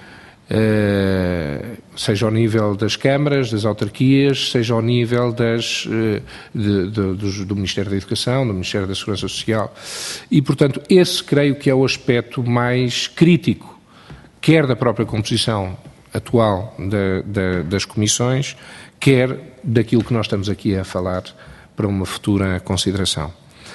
Uh, seja ao nível das câmaras, das autarquias, seja ao nível das, uh, de, de, do, do Ministério da Educação, do Ministério da Segurança Social. E, portanto, esse creio que é o aspecto mais crítico, quer da própria composição atual da, da, das comissões, quer daquilo que nós estamos aqui a falar para uma futura consideração.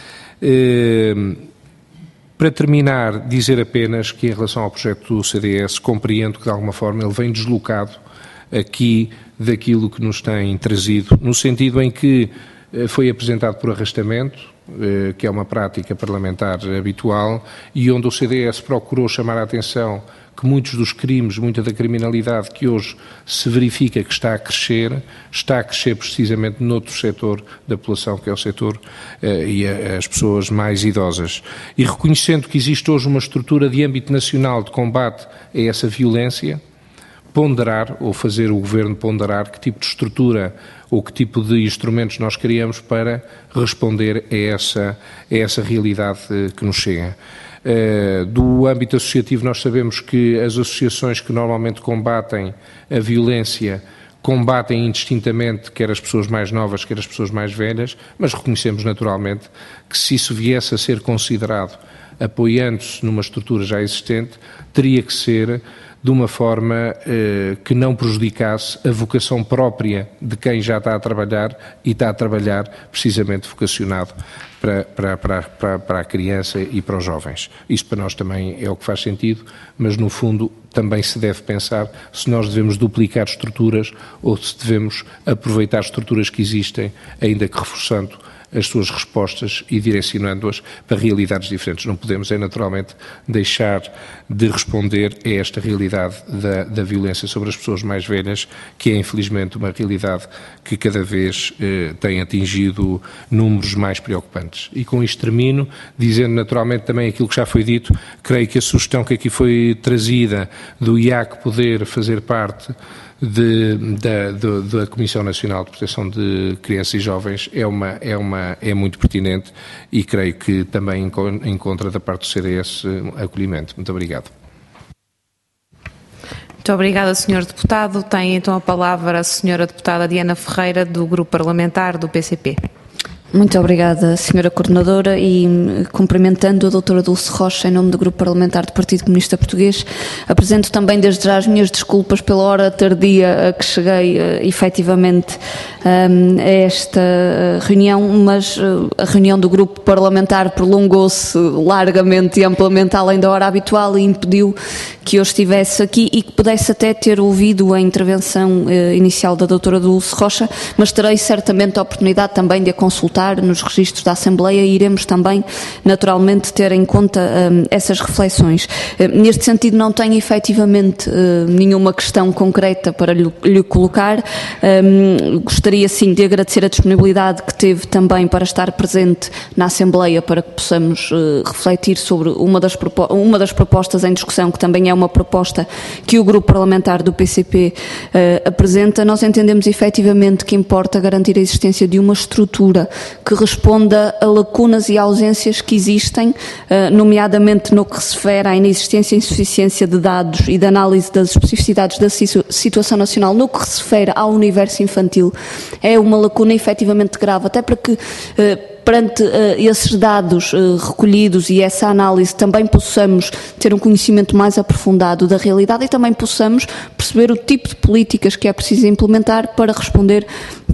Uh, Para terminar, dizer apenas que em relação ao projeto do C D S, compreendo que de alguma forma ele vem deslocado aqui daquilo que nos tem trazido, no sentido em que foi apresentado por arrastamento, que é uma prática parlamentar habitual, e onde o C D S procurou chamar a atenção que muitos dos crimes, muita da criminalidade que hoje se verifica que está a crescer, está a crescer precisamente noutro setor da população, que é o setor eh, e a, as pessoas mais idosas. E reconhecendo que existe hoje uma estrutura de âmbito nacional de combate a essa violência, ponderar, ou fazer o Governo ponderar que tipo de estrutura ou que tipo de instrumentos nós criamos para responder a essa, a essa realidade que nos chega. Uh, do âmbito associativo, nós sabemos que as associações que normalmente combatem a violência combatem indistintamente quer as pessoas mais novas, quer as pessoas mais velhas, mas reconhecemos naturalmente que se isso viesse a ser considerado apoiando-se numa estrutura já existente, teria que ser de uma forma eh, que não prejudicasse a vocação própria de quem já está a trabalhar e está a trabalhar precisamente vocacionado para, para, para, para, para a criança e para os jovens. Isso para nós também é o que faz sentido, mas no fundo também se deve pensar se nós devemos duplicar estruturas ou se devemos aproveitar estruturas que existem, ainda que reforçando as suas respostas e direcionando-as para realidades diferentes. Não podemos, é naturalmente, deixar de responder a esta realidade da, da violência sobre as pessoas mais velhas, que é, infelizmente, uma realidade que cada vez eh, tem atingido números mais preocupantes. E com isto termino, dizendo naturalmente também aquilo que já foi dito, creio que a sugestão que aqui foi trazida do I A C poder fazer parte De, da, de, da Comissão Nacional de Proteção de Crianças e Jovens é, uma, é, uma, é muito pertinente e creio que também encontra da parte do C D S acolhimento. Muito obrigado. Muito obrigada, senhor Deputado. Tem então a palavra a senhora Deputada Diana Ferreira, do Grupo Parlamentar do P C P. Muito obrigada, senhora Coordenadora, e cumprimentando a doutora Dulce Rocha em nome do Grupo Parlamentar do Partido Comunista Português, apresento também desde já as minhas desculpas pela hora tardia a que cheguei uh, efetivamente um, a esta reunião, mas uh, a reunião do Grupo Parlamentar prolongou-se largamente e amplamente além da hora habitual e impediu que eu estivesse aqui e que pudesse até ter ouvido a intervenção uh, inicial da doutora Dulce Rocha, mas terei certamente a oportunidade também de a consultar nos registros da Assembleia e iremos também, naturalmente, ter em conta um, essas reflexões. Uh, neste sentido, não tenho efetivamente uh, nenhuma questão concreta para lhe, lhe colocar. Um, gostaria, sim, de agradecer a disponibilidade que teve também para estar presente na Assembleia para que possamos uh, refletir sobre uma das, uma das propostas em discussão, que também é uma proposta que o Grupo Parlamentar do P C P uh, apresenta. Nós entendemos efetivamente que importa garantir a existência de uma estrutura que responda a lacunas e ausências que existem, nomeadamente no que se refere à inexistência e insuficiência de dados e de análise das especificidades da situação nacional no que se refere ao universo infantil. É uma lacuna efetivamente grave, até para que perante uh, esses dados uh, recolhidos e essa análise também possamos ter um conhecimento mais aprofundado da realidade e também possamos perceber o tipo de políticas que é preciso implementar para responder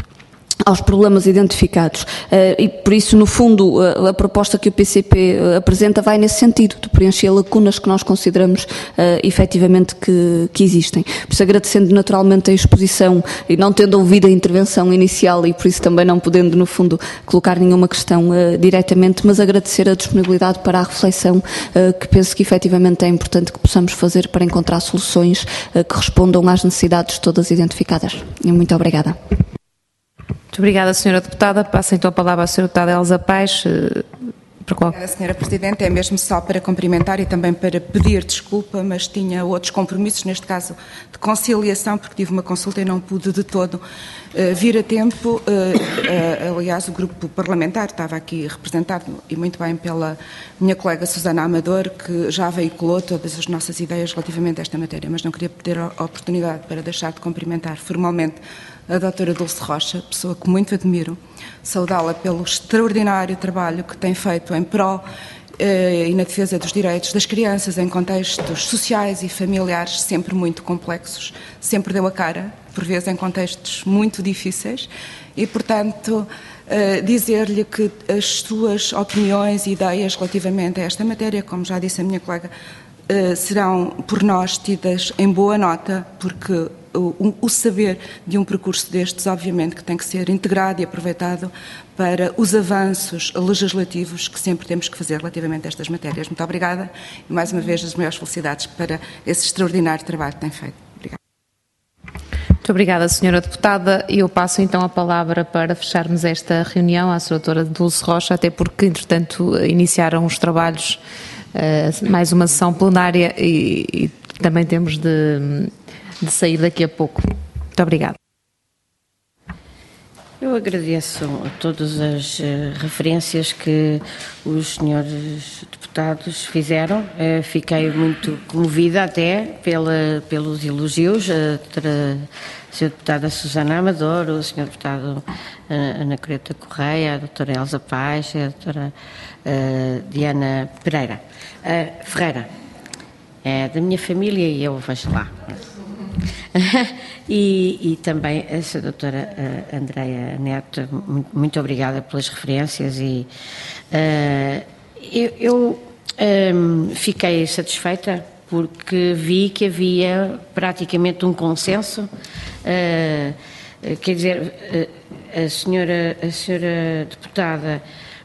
aos problemas identificados. Uh, e por isso, no fundo, uh, a proposta que o P C P uh, apresenta vai nesse sentido, de preencher lacunas que nós consideramos uh, efetivamente que, que existem. Por isso, agradecendo naturalmente a exposição e não tendo ouvido a intervenção inicial e por isso também não podendo, no fundo, colocar nenhuma questão uh, diretamente, mas agradecer a disponibilidade para a reflexão uh, que penso que efetivamente é importante que possamos fazer para encontrar soluções uh, que respondam às necessidades todas identificadas. E muito obrigada. Muito obrigada, senhora Deputada. Passo então a palavra à senhora Deputada Elsa Paes. Para qual? Obrigada, senhora Presidente. É mesmo só para cumprimentar e também para pedir desculpa, mas tinha outros compromissos, neste caso de conciliação, porque tive uma consulta e não pude de todo uh, vir a tempo. Uh, uh, aliás, o grupo parlamentar estava aqui representado, e muito bem, pela minha colega Susana Amador, que já veiculou todas as nossas ideias relativamente a esta matéria, mas não queria perder a oportunidade para deixar de cumprimentar formalmente a doutora Dulce Rocha, pessoa que muito admiro, saudá-la pelo extraordinário trabalho que tem feito em pró eh, e na defesa dos direitos das crianças em contextos sociais e familiares sempre muito complexos, sempre deu a cara, por vezes em contextos muito difíceis e, portanto, eh, dizer-lhe que as suas opiniões e ideias relativamente a esta matéria, como já disse a minha colega, eh, serão por nós tidas em boa nota, porque O, o saber de um percurso destes, obviamente, que tem que ser integrado e aproveitado para os avanços legislativos que sempre temos que fazer relativamente a estas matérias. Muito obrigada e, mais uma vez, as maiores felicidades para esse extraordinário trabalho que tem feito. Obrigada. Muito obrigada, senhora Deputada. E eu passo então a palavra para fecharmos esta reunião à senhora doutora Dulce Rocha, até porque, entretanto, iniciaram os trabalhos, uh, mais uma sessão plenária e, e também temos de... de sair daqui a pouco. Muito obrigada. Eu agradeço a todas as uh, referências que os senhores deputados fizeram. Uh, fiquei muito comovida até pela, pelos elogios. A doutora, a senhora deputada Susana Amador, o senhor deputado uh, Ana Coreta Correia, a doutora Elsa Paes, a doutora uh, Diana Pereira. Uh, Ferreira, é da minha família e eu vejo lá. e, e também a doutora uh, Andreia Neto, muito, muito obrigada pelas referências e uh, eu, eu um, fiquei satisfeita porque vi que havia praticamente um consenso, uh, quer dizer, uh, a senhora, a senhora deputada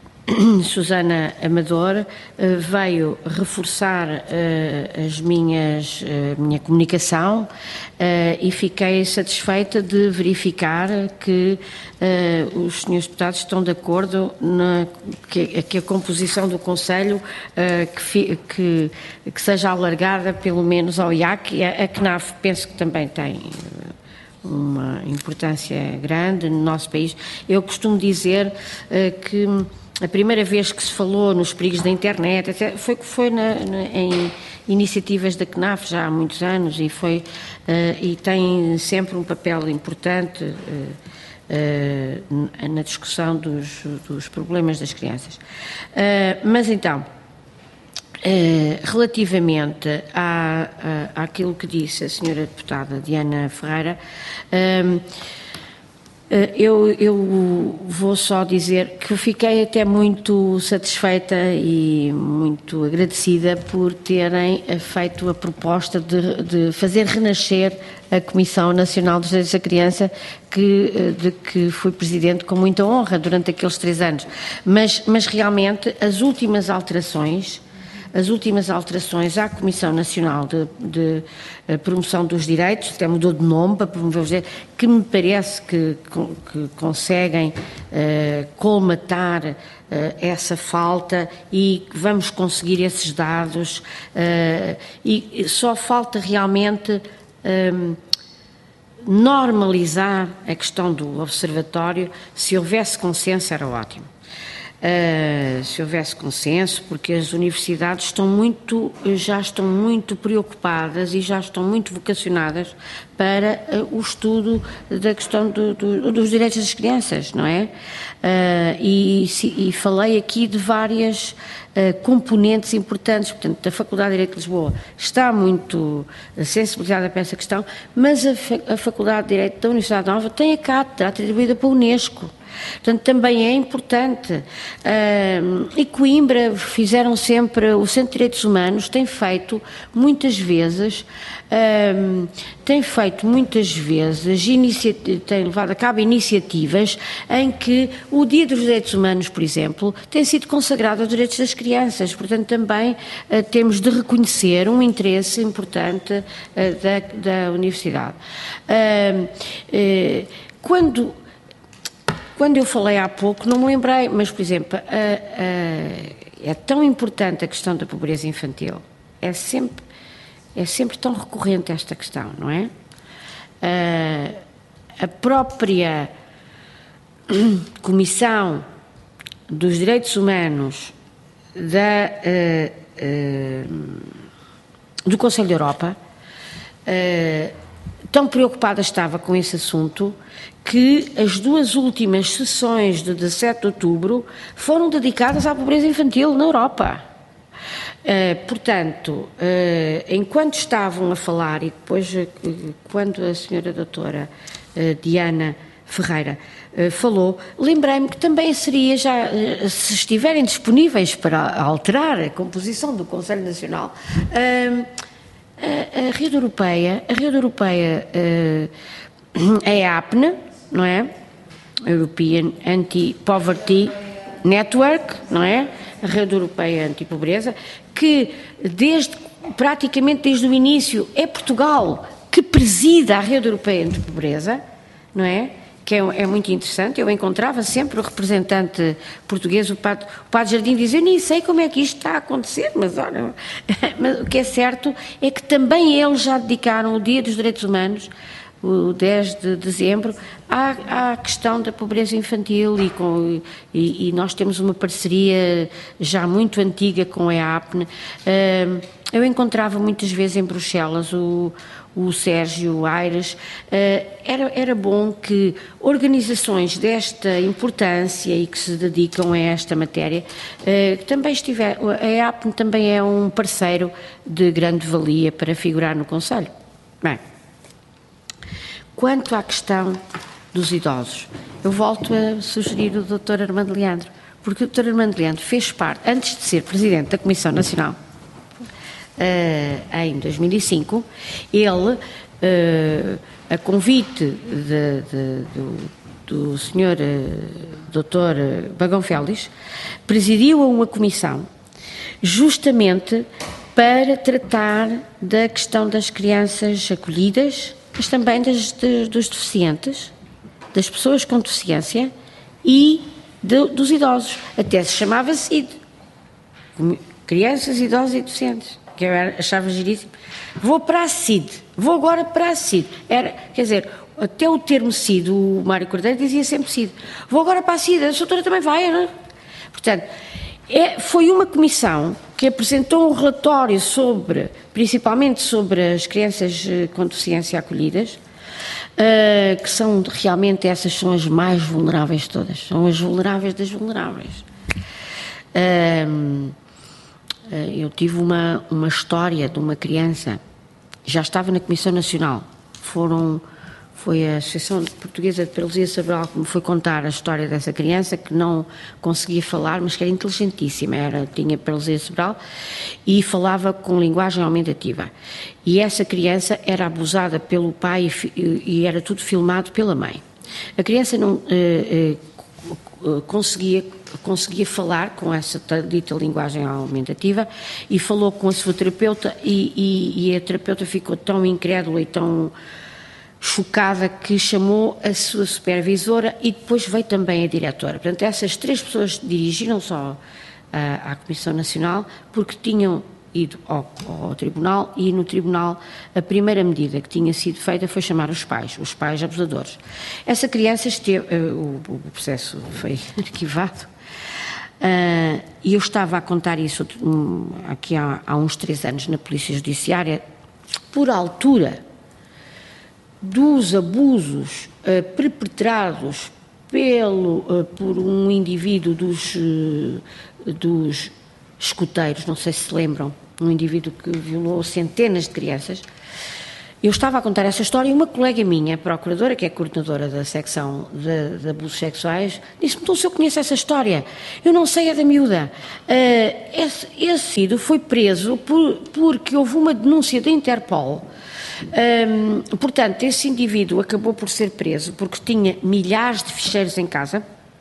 Susana Amador uh, veio reforçar uh, as minhas, uh, minha comunicação uh, e fiquei satisfeita de verificar que uh, os senhores deputados estão de acordo na, que, que a composição do Conselho uh, que, fi, que, que seja alargada pelo menos ao I A C e a, a C N A F penso que também tem uma importância grande no nosso país. Eu costumo dizer uh, que a primeira vez que se falou nos perigos da internet até foi, foi na, na, em iniciativas da C N A F já há muitos anos e, foi, uh, e tem sempre um papel importante uh, uh, na discussão dos, dos problemas das crianças. Uh, mas então, uh, relativamente à, à, àquilo que disse a senhora deputada Diana Ferreira, uh, Eu, eu vou só dizer que fiquei até muito satisfeita e muito agradecida por terem feito a proposta de, de fazer renascer a Comissão Nacional dos Direitos da Criança, que, de que fui presidente com muita honra durante aqueles três anos. Mas, mas realmente as últimas alterações As últimas alterações à Comissão Nacional de, de Promoção dos Direitos, até mudou de nome para promover os direitos, que me parece que, que conseguem uh, colmatar uh, essa falta e vamos conseguir esses dados uh, e só falta realmente um, normalizar a questão do observatório. Se houvesse consenso era ótimo. Uh, se houvesse consenso, porque as universidades estão muito, já estão muito preocupadas e já estão muito vocacionadas para uh, o estudo da questão do, do, dos direitos das crianças, não é? Uh, e, e falei aqui de várias uh, componentes importantes, portanto, a Faculdade de Direito de Lisboa está muito sensibilizada para essa questão, mas a, a Faculdade de Direito da Universidade Nova tem a cátedra atribuída pela Unesco. Portanto, também é importante. Uh, e Coimbra fizeram sempre, o Centro de Direitos Humanos tem feito muitas vezes, uh, tem feito muitas vezes, tem levado a cabo iniciativas em que o Dia dos Direitos Humanos, por exemplo, tem sido consagrado aos direitos das crianças. Portanto, também uh, temos de reconhecer um interesse importante uh, da, da Universidade. Uh, uh, quando Quando eu falei há pouco, não me lembrei, mas, por exemplo, a, a, é tão importante a questão da pobreza infantil, é sempre, é sempre tão recorrente esta questão, não é? A, a própria Comissão dos Direitos Humanos da, uh, uh, do Conselho da Europa uh, tão preocupada estava com esse assunto que as duas últimas sessões de dezassete de outubro foram dedicadas à pobreza infantil na Europa. Uh, portanto, uh, enquanto estavam a falar, e depois uh, quando a senhora doutora uh, Diana Ferreira uh, falou, lembrei-me que também seria já, uh, se estiverem disponíveis para alterar a composição do Conselho Nacional, uh, a, a rede europeia, a rede europeia uh, é a APNE, não é? European Anti-Poverty Network, não é? A rede europeia anti-pobreza, que desde, praticamente desde o início, é Portugal que presida a rede europeia anti-pobreza, não é? Que é, é muito interessante. Eu encontrava sempre o representante português, o Padre, o Padre Jardim, dizer, nem sei como é que isto está a acontecer, mas olha, mas o que é certo é que também eles já dedicaram o Dia dos Direitos Humanos, o dez de dezembro, à, à questão da pobreza infantil e, com, e, e nós temos uma parceria já muito antiga com a APNE. Eu encontrava muitas vezes em Bruxelas o, o Sérgio Aires. Era, era bom que organizações desta importância e que se dedicam a esta matéria, que também estiver, a APNE também é um parceiro de grande valia para figurar no Conselho. Bem, quanto à questão dos idosos, eu volto a sugerir o doutor Armando Leandro, porque o doutor Armando Leandro fez parte, antes de ser Presidente da Comissão Nacional, uh, em dois mil e cinco, ele, uh, a convite de, de, do, do senhor uh, doutor Bagão Félix, presidiu a uma comissão justamente para tratar da questão das crianças acolhidas, mas também das, de, dos deficientes, das pessoas com deficiência e de, dos idosos. Até se chamava C I D. Crianças, idosos e deficientes. Que eu achava giríssimo. Vou para a C I D. Vou agora para a C I D. Era, quer dizer, até o termo C I D, o Mário Cordeiro dizia sempre C I D. Vou agora para a C I D. A doutora também vai, não é? Portanto, é, foi uma comissão que apresentou um relatório sobre, principalmente sobre as crianças com deficiência acolhidas, uh, que são realmente, essas são as mais vulneráveis de todas, são as vulneráveis das vulneráveis. Uh, uh, eu tive uma, uma história de uma criança, já estava na Comissão Nacional, foram... Foi a Associação Portuguesa de Paralisia Cerebral que me foi contar a história dessa criança que não conseguia falar, mas que era inteligentíssima, era, tinha paralisia cerebral e falava com linguagem aumentativa. E essa criança era abusada pelo pai e, e era tudo filmado pela mãe. A criança não eh, eh, conseguia, conseguia falar com essa dita linguagem aumentativa e falou com a sua terapeuta e, e, e a terapeuta ficou tão incrédula e tão chocada que chamou a sua supervisora e depois veio também a diretora. Portanto, essas três pessoas dirigiram-se à, à Comissão Nacional porque tinham ido ao, ao tribunal e no tribunal a primeira medida que tinha sido feita foi chamar os pais, os pais abusadores. Essa criança esteve, uh, o, o processo foi arquivado, uh, e eu estava a contar isso um, aqui há, há uns três anos na Polícia Judiciária, por altura dos abusos uh, perpetrados pelo, uh, por um indivíduo dos, uh, dos escuteiros, não sei se se lembram, um indivíduo que violou centenas de crianças. Eu estava a contar essa história e uma colega minha, procuradora, que é coordenadora da secção de, de abusos sexuais, disse-me: então, se eu conheço essa história, eu não sei a da miúda. Uh, esse, esse indivíduo foi preso por, porque houve uma denúncia da Interpol. Um, portanto, esse indivíduo acabou por ser preso porque tinha milhares de ficheiros em casa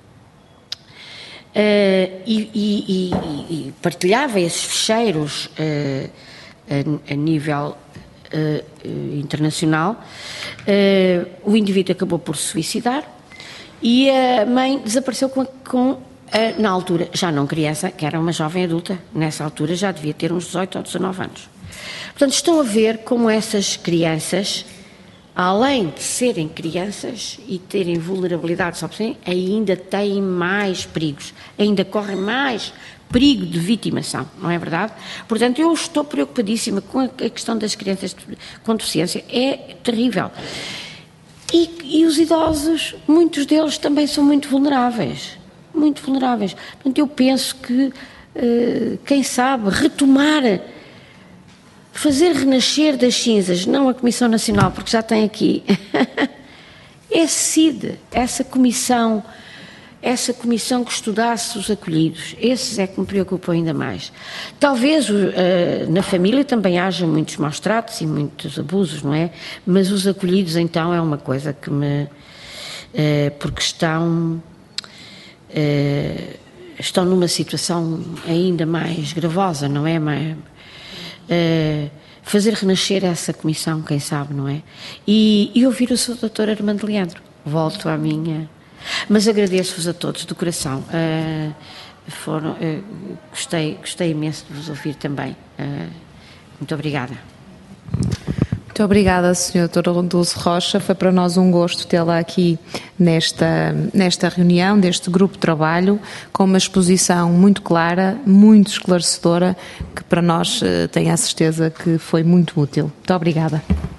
uh, e, e, e, e partilhava esses ficheiros uh, a, a nível uh, internacional. Uh, o indivíduo acabou por se suicidar e a mãe desapareceu com, com uh, na altura, já não criança, que era uma jovem adulta, nessa altura já devia ter uns dezoito ou dezanove anos. Portanto, estão a ver como essas crianças, além de serem crianças e terem vulnerabilidades, ainda têm mais perigos, ainda correm mais perigo de vitimação, não é verdade? Portanto, eu estou preocupadíssima com a questão das crianças com deficiência, é terrível. E, e os idosos, muitos deles também são muito vulneráveis, muito vulneráveis. Portanto, eu penso que, uh, quem sabe, retomar... fazer renascer das cinzas, não a Comissão Nacional, porque já tem aqui, é C I D, essa comissão, essa comissão que estudasse os acolhidos, esses é que me preocupam ainda mais. Talvez uh, na família também haja muitos maus tratos e muitos abusos, não é? Mas os acolhidos, então, é uma coisa que me... Uh, porque estão... Uh, estão numa situação ainda mais gravosa, não é? Mais, Uh, fazer renascer essa comissão, quem sabe, não é? E, e ouvir o seu doutor Armando Leandro. Volto à minha... Mas agradeço-vos a todos, de coração. Uh, foram, uh, gostei, gostei imenso de vos ouvir também. Uh, muito obrigada. Muito obrigada, senhora doutora Dulce Rocha. Foi para nós um gosto tê-la aqui nesta, nesta reunião, deste grupo de trabalho, com uma exposição muito clara, muito esclarecedora, que para nós tenho a certeza que foi muito útil. Muito obrigada.